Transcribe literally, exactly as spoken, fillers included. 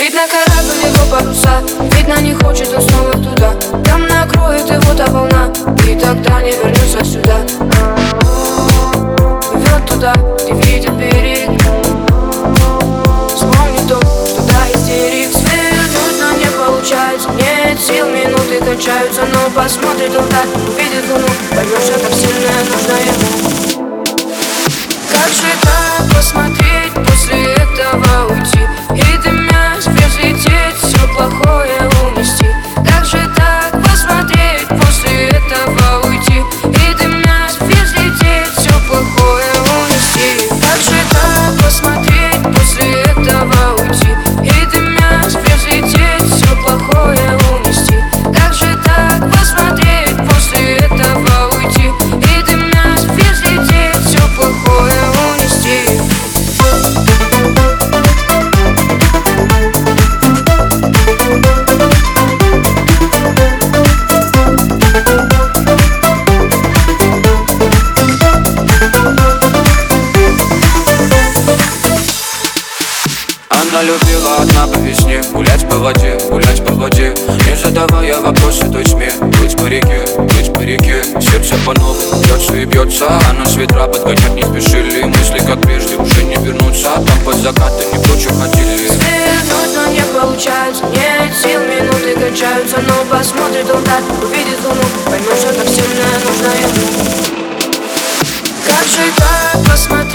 Видно, корабль его паруса, видно, не хочет он снова туда. Там накроет его та волна, и тогда не вернется сюда. Плывет туда, где видит берег. Вспомни то, что до истерик. Свернуть, но не получается. Нет сил, минуты кончаются. Но посмотрит он так, увидит луну, поймет, что так сильно нужно ему. Как же так посмотреть, после этого уйти и дымясь взлететь, все плохое унести? Как же так посмотреть, после этого уйти и дымясь взлететь, все плохое унести? Как же так посмотреть, после этого уйти и дымясь взлететь, все плохое унести? Как же так посмотреть, после этого уйти и дымясь взлететь, все плохое унести? Она любила одна по весне гулять по воде, гулять по воде, не задавая вопросы той тьме. Плыть по реке, плыть по реке, сердце по-новому бьется и бьется. А нас ветра подгонять не спешили, мысли как прежде уже не вернутся. Там под закатом не прочь уходили. Свернуть, но не получается. Нет сил, минуты кончаются. Но посмотрит он так, увидит луну, поймет, что так сильно нужно ему. Как же так посмотреть?